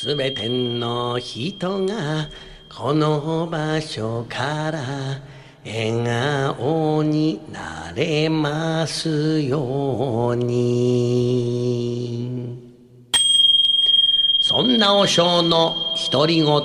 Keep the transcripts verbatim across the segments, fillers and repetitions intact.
すべての人がこの場所から笑顔になれますように。そんな和尚の独り言。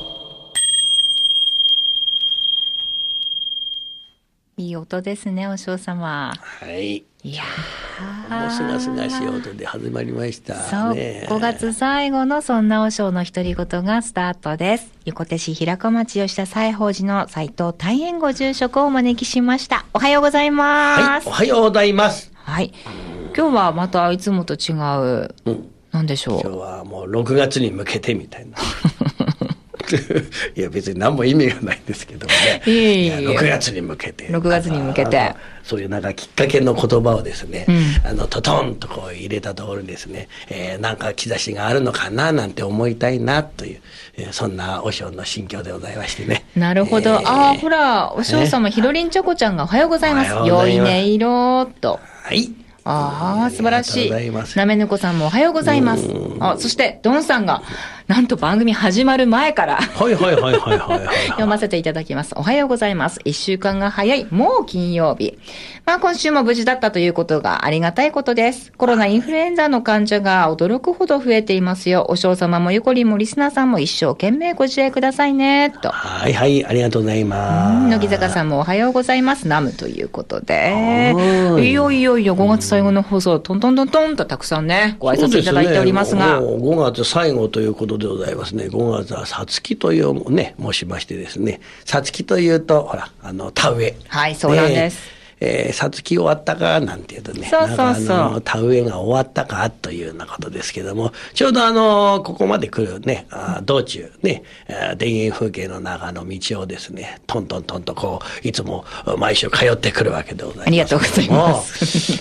いい音ですね、和尚様。 はい。 いやー、もうすがすがしい音で始まりましたね。 そう、ごがつ最後のそんな和尚の独り言がスタートです。横手市平子町吉田西宝寺の斉藤大円ご住職をお招きしました。おはようございます。 はい、おはようございます。 はい。今日はまたいつもと違う、うん、何でしょう。 今日はもうろくがつに向けてみたいな。いや別に何も意味がないんですけどもね。いやいやろくがつに向けて。 ろくがつに向けて。 そういうなんかきっかけの言葉をですね、うん、あのトトンとこう入れたところにですね、えー、なんか兆しがあるのかななんて思いたいなという、えー、そんな和尚の心境でございましてね。 なるほど。えー、ああほら和尚様、ひろりんちょこちゃんがおはようございます。良い音色と。 はい。 ああ素晴らしい。なめぬこさんもおはようございます。あ、そしてドンさんがなんと番組始まる前からはいはいはいはいはい、はい、 読ませていただきます。おはようございます。一週間が早い、もう金曜日。まあ今週も無事だったということがありがたいことです。コロナインフルエンザの患者が驚くほど増えていますよ。お嬢様もゆこりんもリスナーさんも一生懸命ご自愛くださいねと。 はいはい、ありがとうございます。 乃木坂さんもおはようございます。ナムということで、いよいよいよごがつ最後の放送トントントントンとたくさんねご挨拶いただいておりますが、 そうですね、もうごがつ最後ということでございますね。ごがつはさつきというね申しましてですね、さつきというとほらあの田植え、 はいそうなんです、 えー、さつき終わったかなんていうとね、 そうそうそう、 なんかあの田植えが終わったかというようなことですけども、ちょうどあのここまで来るねあ道中ね田園風景の中の道をですねトントントンとこういつも毎週通ってくるわけでございます。 ありがとうございます。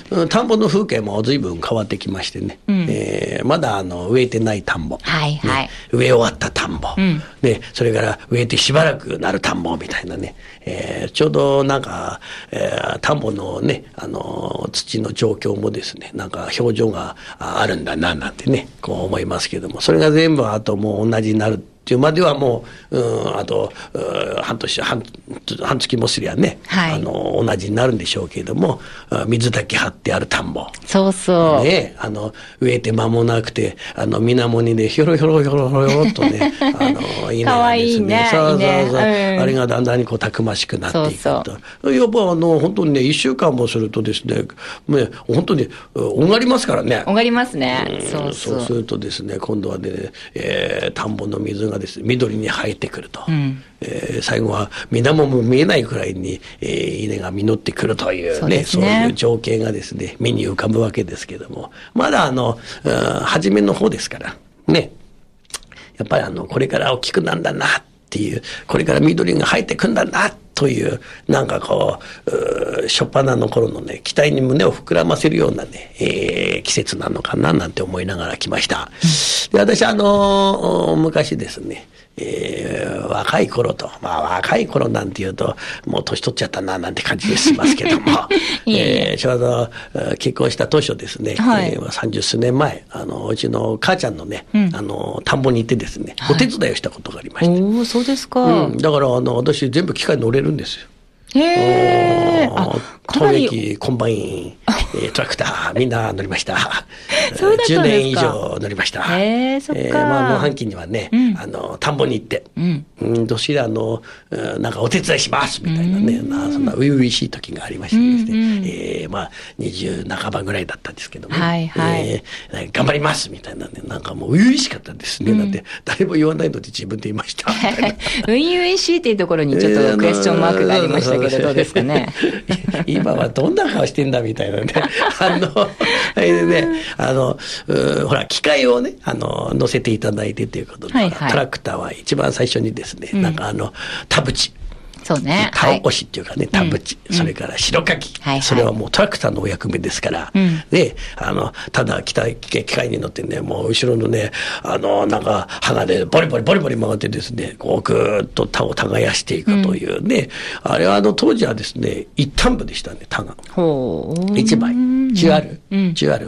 田んぼの風景も随分変わってきましてね、うんえー、まだあの植えてない田んぼ、 はいはい、 ね、植え終わった田んぼ、うん、でそれから植えてしばらくなる田んぼみたいなね、えー、ちょうどなんか、えー、田んぼのねあの土の状況もですねなんか表情があるんだななんてねこう思いますけども、それが全部あともう同じになるっていうまではもう、うん、あと半年半半月もすりゃね、はい、あの同じになるんでしょうけれども、水だけ張ってある田んぼ、 そうそうね、あの植えて間もなくてあの水面にねひょろひょろひょろひょろっとねあの稲がですね、そうそうそう、うん、あれがだんだんにこうたくましくなっていくと、そうそう、やっぱあの本当にねいっしゅうかんもするとですね、ね本当におがりますからね、 おがりますね、 うん、 そうそう、 そうするとですね今度はね、えー、田んぼの水がですね緑に生えてくると、うんえー、最後は水面も見えないくらいに、えー、稲が実ってくるという ね, そうですね、そういう情景がですね目に浮かぶわけですけども、まだあの初めの方ですからね、やっぱりあのこれから大きくなんだなっていう、これから緑が生えてくんだなというなんかこう初っ端の頃のね期待に胸を膨らませるようなね、えー、季節なのかななんて思いながら来ました。で私あの昔ですね、えー、若い頃と、まあ若い頃なんていうともう年取っちゃったななんて感じでしますけどもいええー、ちょうど結婚した当初ですね、はいえー、さんじゅうすねんまえあのうちの母ちゃんのね、うん、あの田んぼに行ってですね、はい、お手伝いをしたことがありまして、 おそうですか、 うん、だからあの私全部機械乗れるんですよ。 へー、あ投影機、コンバイン、えー、トラクターみんな乗りました。 そうだったんですか。じゅうねん以上乗りました。 へー、そっか、 えー、まあ農繁期にはね、うん、あの田んぼに行って、うんうん、どしらのなんかお手伝いしますみたいなね、うん、まあ、そんな初々しい時がありましてですね、うんうん、えー、まあにじゅうなかばぐらいだったんですけども、 はいはい、 えー、頑張りますみたいなね、なんかもう初々しかったですね、うん、だって誰も言わないので自分で言いましたみたいな初々しいっていうところにちょっとクエスチョンマークがありましたけどどうですかね今はどんな顔してんだみたいなねあのねあのほら機械をねあの乗せていただいてということで、はいはい、トラクターは一番最初にですね、うん、なんかあの田淵、 そうね、 田起こしっていうかね、田淵、うん、それから白かき、はいはい、それはもうトラクターのお役目ですから、うん、で、あの、ただ機械、機械に乗ってね、もう後ろのね、あの、なんか、刃がね、ボリボリボリボリ曲がってですね、こう、ぐーっと田を耕していくというね、うん、あれはあの、当時はですね、一反部でしたね、田が。 ほう。 一枚。じゅうアール、うん、じゅうアールが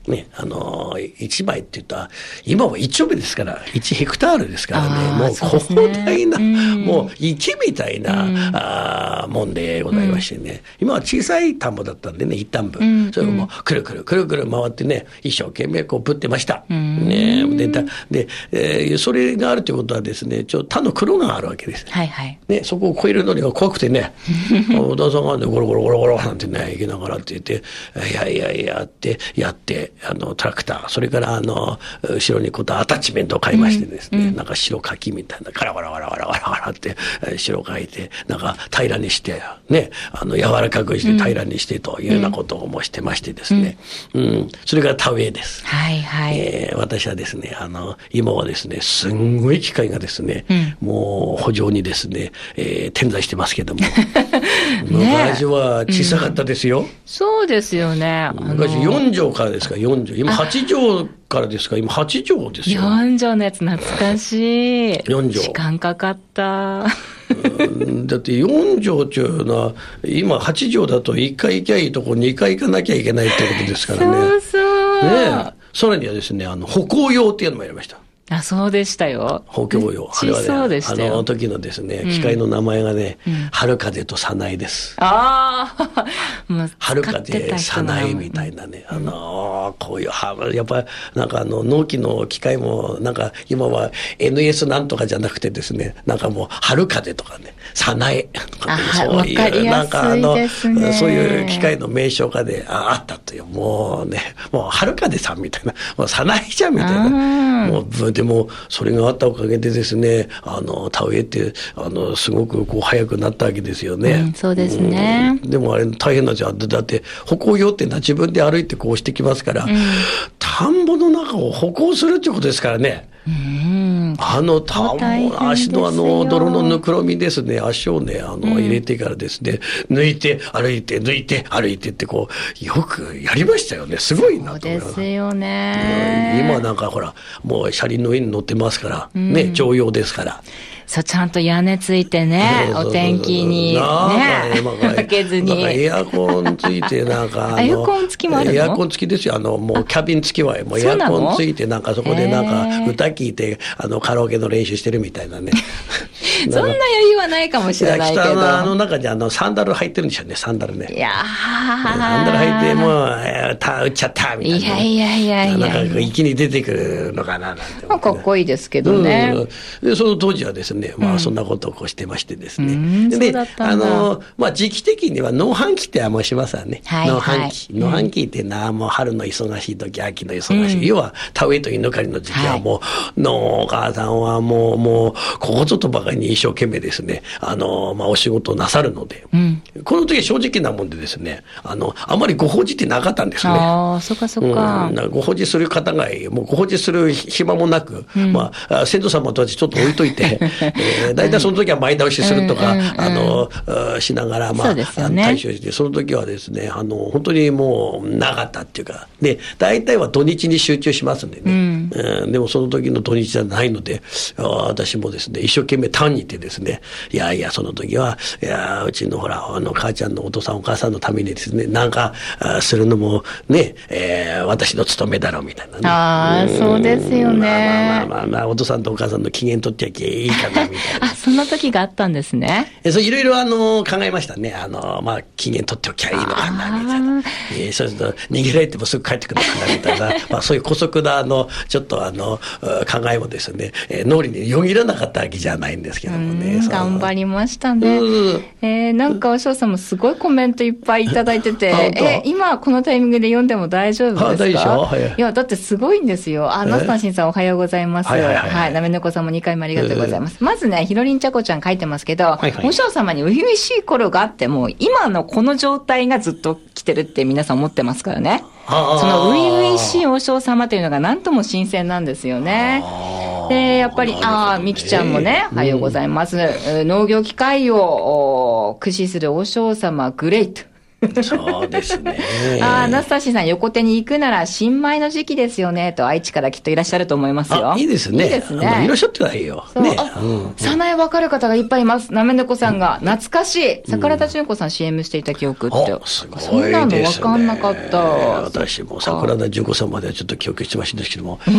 ね、あの、いちまいって言ったら、今はいち丁目ですから、いちヘクタールですからね、もう広大な、うん、もう池みたいな、うん、あもんでございましてね、うん、今は小さい田んぼだったんでね、一旦部、うん、それをもうくるくるくるくる回ってね、一生懸命こうぶってました。うん、ね、で、で、えー、それがあるということはですね、ちょ他の黒があるわけです。 はいはい。 ね、そこを越えるのが怖くてね、小田さんがね、ゴロゴロゴロゴロなんてね、行きながらって言って、いやいやいやって、やって、あの、トラクター、それからあの、後ろにこうアタッチメントを買いましてですね、うん、なんか白柿みたいな、ガラガラガラガラガラガラって、白書いて、なんか平らにして、ね、あの、柔らかくして平らにしてというようなことをもしてましてですね、うん、うん、それから田植えです。 はいはい。 えー、私はですね、あの、今はですね、すんごい機械がですね、うん、もう補助にですね、えー、点在してますけども、昔は小さかったですよ。うん、 そうですよね。 昔よん畳からですか、よん畳。今はち畳からですか、今はち畳ですよ。 よん畳のやつ懐かしい。 よん畳。 時間かかった。 だってよん畳っていうのは、今はち畳だといっかい行きゃいいとこにかい行かなきゃいけないってことですからね。 そうそう。 ねえ。さらにはですね、あの、歩行用っていうのもやりました。 あ、そうでしたよ。 歩行用。 あれはね、そうでしたよ。 あの時のですね、機械の名前がね、うん、春風と早苗です。 ああ、 もう春風、早苗みたいなね、あのー、こういう、やっぱりなんかあの、農機の機械も、なんか今は エヌエス なんとかじゃなくてですね、なんかもう春風とかね、早苗とかね、そういう、なんかあの、そういう機械の名称がね、あ, あったという、もうね、もう春風さんみたいな、もう早苗じゃんみたいな、もうでもそれがあったおかげでですね、あの田植えってあのすごくこう早くなったわけですよね。 うん、そうですね、 うん。でもあれ大変なんですよ。だって歩行用ってのは自分で歩いてこうしてきますから、うん、田んぼの中を歩行するっていうことですからね。うん、あの田んぼ、足のあの泥のぬくろみですね、足をね、あの、うん、入れてからですね、抜いて歩いて抜いて歩いてってこうよくやりましたよね。すごいなと思います。 そうですよね。 今なんかほらもう車輪の上に乗ってますから、うん、ね、乗用ですから。 そう、ちゃんと屋根ついてね、お天気にね、かけずに。 エアコンついて、なんかあの、 エアコン付きもあるの？ エアコン付きですよ。あの、もうキャビン付きは、もうエアコンついて、なんかそこでなんか歌聞いて、あの、カラオケの練習してるみたいなね。 そんな余裕はないかもしれないけど。 北のあの中にあの、サンダル履いてるんでしょうね、サンダルね。 いやー。 サンダル履いて、もう、えー、た、打っちゃったみたいな。 いやいやいやいや。 なんか、一気に出てくるのかな、なんて、ね。 まあ、かっこいいですけどね。 うん、で、その当時はですね、まあ、そんなことをこうしてましてですね。うん、で、あの、まあ、時期的には農繁期ってあんましますわね。はいはい、農繁期。農繁期ってな、もう春の忙しい時、秋の忙しい。うん、要は、田植えと稲刈りの時期はもう、はい、農家さんはもう、もう、ここぞとばかりに一生懸命ですね、あの、まあ、お仕事をなさるので、うん、この時は正直なもんでですね、あの、あまりご法事ってなかったんですね。 ああ、そっかそっか。 うん、ご法事する方が、もうご法事する暇もなく、うん、まあ、先祖様とはちょっと置いといて、えー、大体その時は前倒しするとか、うんうんうん、あの、しながら、まあ、ね、対処して、その時はですね、あの、本当にもう、なかったっていうか、で、大体は土日に集中しますんでね、うんうん、でもその時の土日じゃないので、私もですね、一生懸命単にいてですね、いやいや、その時は、いや、うちのほら、あの、母ちゃんのお父さんお母さんのためにですね、なんか、するのもね、えー、私の務めだろうみたいなね。 ああ、そうですよね。 まあまあまあまあ、お父さんとお母さんの機嫌取ってやきゃいいかな、みたいな。 あ、そんな時があったんですね。 え、そう、いろいろあの、考えましたね。あの、まあ、機嫌取っておきゃいいのかな、みたいな。えー、そうすると、逃げられてもすぐ帰ってくるのかな、みたいな。まあ、そういう姑息な、あの、ちょっとあの、考えもですね、えー、脳裏によぎらなかったわけじゃないんですけどもね。 頑張りましたね。えー、なんか、おしょうさんもすごいコメントいっぱいいただいてて、え、今このタイミングで読んでも大丈夫ですか？ 大丈夫、はい、 いや、だってすごいんですよ。あ、ナスタンシンさんおはようございます。はいはいはい、はい。なめねこさんもにかいもありがとうございます。まずね、ひろりんちゃこちゃん書いてますけど、はいはい、おしょう様に初々しい頃があっても、今のこの状態がずっと来てるって皆さん思ってますからね。その初々しいおしょう様というのが何とも新鮮なんですよね。で、やっぱり、ああ、みきちゃんもね、おはようございます。うん、農業機械を駆使するおしょう様、グレイト。 そうですね。 ああ、ナスタシーさん、横手に行くなら新米の時期ですよね、と愛知からきっといらっしゃると思いますよ。 あ、いいですね。 いいですね。 いらっしゃってないよ。 そう。 ね。 あ、 うん、 早苗わかる方がいっぱいいます。なめねこさんが、懐かしい。桜田淳子さん シーエム していた記憶って。 あ、すごいですね。 そんなのわかんなかった。 私も桜田淳子さんまではちょっと記憶してませんでしたけども、うん、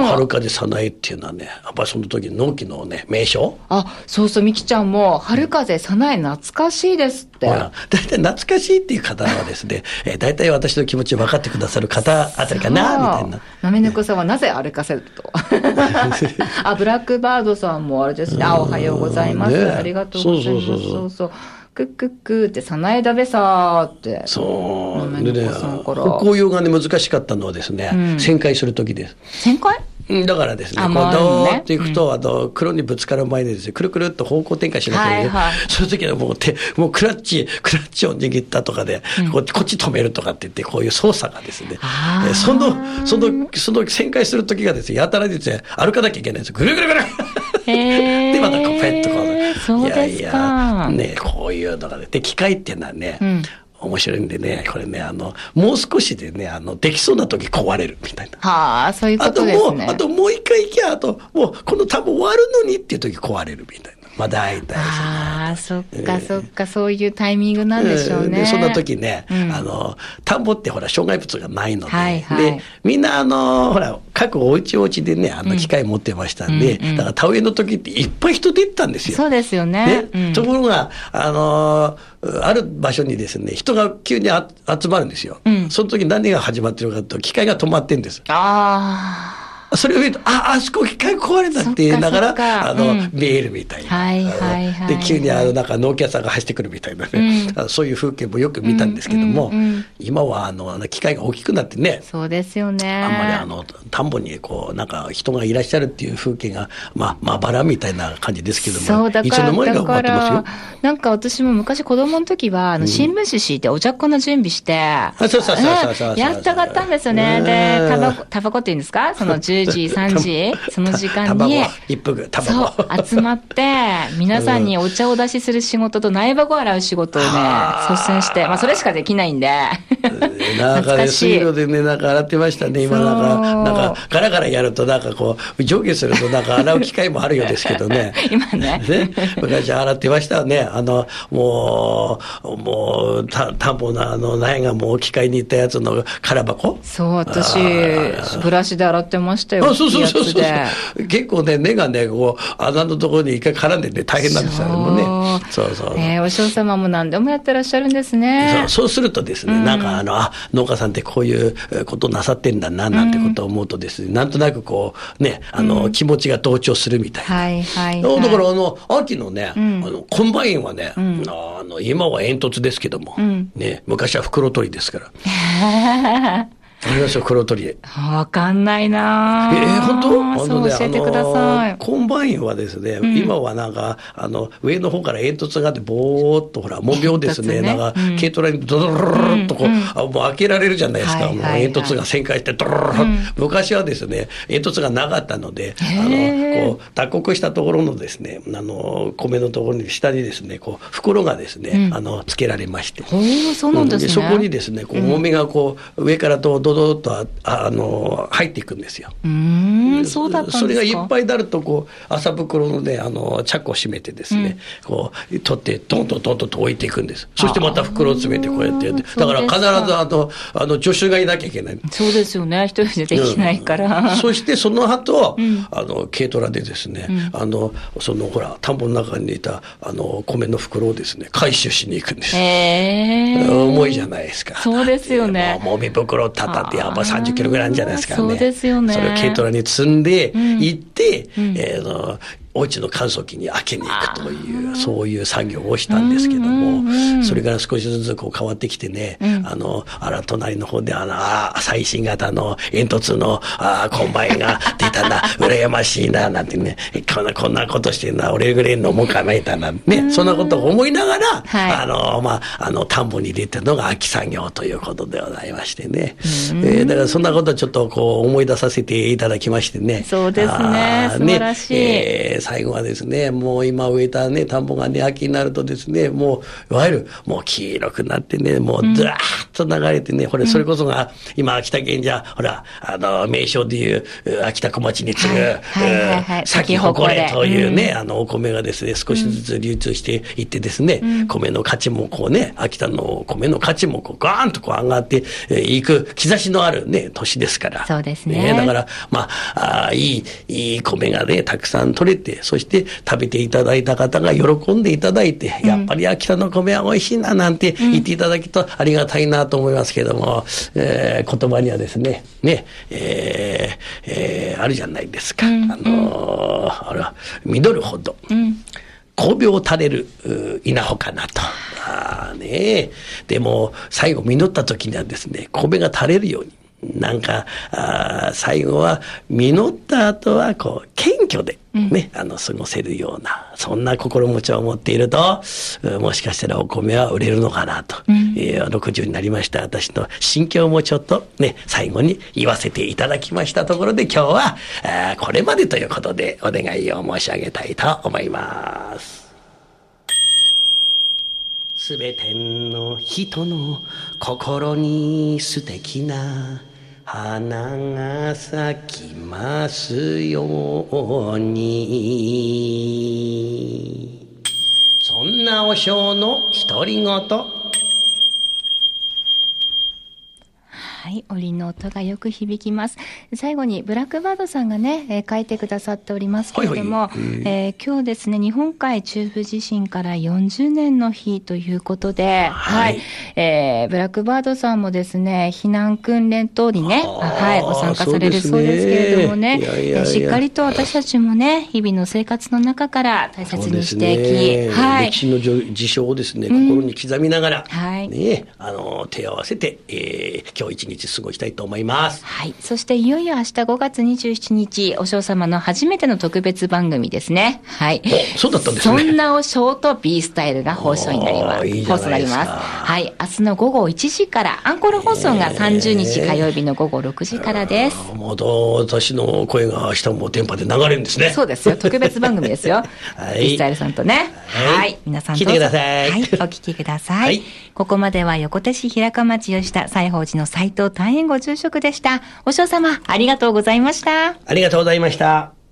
春風早苗っていうのはね、やっぱりその時の納期のね、名称。 あ、そうそう、みきちゃんも、春風早苗懐かしいですって。 ほら、大体懐かしいっていう方はですね、えー、大体私の気持ちを分かってくださる方あたりかな、みたいな。 なめねこさんはなぜ歩かせると。あ、ブラックバードさんもあれですね。あ、おはようございます。ね、ありがとうございます。そうそうそうそう。そうそうクックックって、早苗だべさーって。 そう。でね、紅葉がね、難しかったのはですね、うん、旋回するときです。 旋回だからですね、こうドーっていくと、あの、黒にぶつかる前にですね、くるくるっと方向転換しなきゃいけない。はいはい、その時はもう手、もうクラッチ、クラッチを握ったとかで、うん、こっち、こっち止めるとかって言って、こういう操作がですね、えその、その、その旋回する時がですね、やたらですね、歩かなきゃいけないんですよ。ぐるぐるぐるで、またこう、ペッとこう、 そうですか。いやいや、 ね、こういうのがね、で、機械っていうのはね、うん、面白いんでね、これね、あの、もう少しでね、あの、できそうな時壊れるみたいな。 はあ、そういうことですね。 あともう、あともう一回行きゃ、あと、もう、この多分終わるのにっていう時壊れるみたいな。まあ大体。 ああ、そっかそっか、そういうタイミングなんでしょうね。 で、そんな時ね、うん、あの、田んぼってほら、障害物がないので、はいはい、で、みんなあの、ほら、各お家お家でね、あの、機械持ってましたんで、うん、だから田植えの時っていっぱい人出たんですよ。 そうですよね。 ね、うん、ところが、あの、ある場所にですね、人が急にあ集まるんですよ。うん、その時何が始まってるかと、機械が止まってんです。 ああ。 それを見ると、あ、あそこ機械壊れたって言いながら、あの、うん、見えるみたいな。 はいはいはい。 で、急にあの、なんか農家さんが走ってくるみたいなね、うん、そういう風景もよく見たんですけども、うんうんうん、今はあの、機械が大きくなってね。 そうですよね。 あんまりあの、田んぼにこう、なんか人がいらっしゃるっていう風景が、まあ、まばらみたいな感じですけども、 そうだから、 いつの間にか埋まってますよ。 なんか私も昔子供の時は、あの、新聞紙敷いてお茶っこの準備して、 うん、そうそうそうそうそう。 やったかったんですよね。で、タバコ、タバコって言うんですかそのじゅうじ、さんじその時間に、 一服、タバコ。 そう、集まって、皆さんにお茶を出しする仕事と苗箱を洗う仕事をね、率先して、まあそれしかできないんで。 なんかね、水路でね、なんか洗ってましたね。今なんか、なんか、ガラガラやるとなんかこう、上下するとなんか洗う機会もあるようですけどね。 今ね。 ね。昔洗ってましたね。あの、もう、もう、た、田んぼのあの、苗がもう機械に行ったやつの空箱。 そう、私、ブラシで洗ってましたよ。 あ、そうそうそうそう。結構ね、根がね、こう、穴のところに一回絡んでね、大変なんですよ、もうね。そうそう。 えー、お嬢様も何でもやってらっしゃるんですね。 そう、そうするとですね、うん、なんかあの、あ、農家さんってこういうことなさってんだな、なんてことを思うとですね、うん、なんとなくこう、ね、あの、うん、気持ちが同調するみたいな。 はいはい、はい。 だからあの、秋のね、うん、あの、コンバインはね、うん、あの、今は煙突ですけども、うん、ね、昔は袋取りですから。ありますよ、黒鳥。 わかんないなぁ。 えー、本当？あのね、 そう教えてください。 コンバインはですね、うん、今はなんか、あの、上の方から煙突があって、ぼーっと、ほら、文様ですね、ねなんか、うん、軽トラにドドロロロっとこう、うんうん、あ、もう開けられるじゃないですか。はいはいはい、もう煙突が旋回して、ドロロロロ、うん、昔はですね、煙突がなかったので、あの、こう、脱穀したところのですね、あの、米のところに、下にですね、こう、袋がですね、うん、あの、つけられまして。 ほー、そうなんですね。 でそこにですね、こう、重みがこう、上からと、ドドッと、あの入っていくんですよ。 うーん、そうだったんですか。 それがいっぱいになるとこう麻袋のねあのチャックを閉めてですね、うん、こう取ってトントントントンと置いていくんです。そしてまた袋を詰めてこうやってやってだから必ずあのあの助手がいなきゃいけない。 そうですよね、一人でできないから。 うん、そしてその後、うん、あの軽トラでですね、うん、あのそのほら田んぼの中にいたあの米の袋をですね回収しに行くんです。 へー、 重いじゃないですか。 そうですよね。 もみ袋をたたってやっぱさんじゅっキロぐらいあるんじゃないですかね。 そうですよね。 それを軽トラに積んで行って、うん、えー、のお家の乾燥機に開けに行くというそういう作業をしたんですけども、うんうんうん、それから少しずつこう変わってきてね、うん、あのあら隣の方であのあ最新型の煙突のあコンバインが出たな羨ましいななんてねこんなこんなことしてんな俺ぐらいのもんかないたなね、うん、そんなことを思いながら、はい、あのまああの田んぼに出たのが秋作業ということでございましてね、うん、えー、だからそんなことをちょっとこう思い出させていただきましてね。 そうですね、素晴らしい。 ね、えー最後はですね、もう今植えたね、田んぼがね、秋になるとですね、もう、いわゆる、もう黄色くなってね、もう、ずらーっと流れてね、これ、それこそが、今、秋田県じゃ、ほら、あの、名称でいう、秋田小町に次ぐ、咲き誇れというね、あの、お米がですね、少しずつ流通していってですね、米の価値もこうね、秋田の米の価値もこう、ガーンとこう上がっていく兆しのあるね、年ですから。 そうですね。 だから、まあ、あいい、いい米がね、たくさん取れて、そして食べていただいた方が喜んでいただいて、うん、やっぱり秋田の米は美味しいな、なんて言っていただけるとありがたいなと思いますけれども、うん、えー、言葉にはですね、ね、えーえー、あるじゃないですか。うん、あのー、あら、実るほど。うん神戸を垂れる稲穂かなと。ああね、でも最後実った時にはですね、米が垂れるように。なんか、あ最後は実った後はこう謙虚でね、うん、あの過ごせるようなそんな心持ちを持っていると、もしかしたらお米は売れるのかなと、うん、えー、ろくじゅうになりました私の心境もちょっとね最後に言わせていただきましたところで、今日はあこれまでということでお願いを申し上げたいと思います。すべての人の心に素敵な花が咲きますように。そんなお正の独り言。 はい、折の音がよく響きます。最後にブラックバードさんがね、えー、書いてくださっておりますけれども、はいはい、えー、今日ですね、日本海中部地震からよんじゅうねんの日ということで、はい、はい、えー、ブラックバードさんもですね、避難訓練等にね、はい、ご参加されるそうですけれどもね、いやいやいや、しっかりと私たちもね、日々の生活の中から大切にしていき、 ね、はい、歴史の事象をですね、うん、心に刻みながら、はい、ね、あの手を合わせて、えー、今日一日過ごしたいと思います。 はい。そしていよいよ明日ごがつにじゅうしちにち、お正様の初めての特別番組ですね。はい。 そうだったんですね。 そんなお正と B スタイルが放送になります。 いい放送になります。 はい。明日のごごいちじから、アンコール放送がさんじゅうにち火曜日のごごろくじからです。 まだ私の声が明日も電波で流れるんですね。 そうですよ。特別番組ですよ。はい。B スタイルさんとね。はい。はい、皆さんどうぞ。 聞いてください。 はい。お聞きください。はい。ここまでは横手市平川町吉田西宝寺の斉藤単円ご住職でした。お正様、ありがとうございました。 ありがとうございました。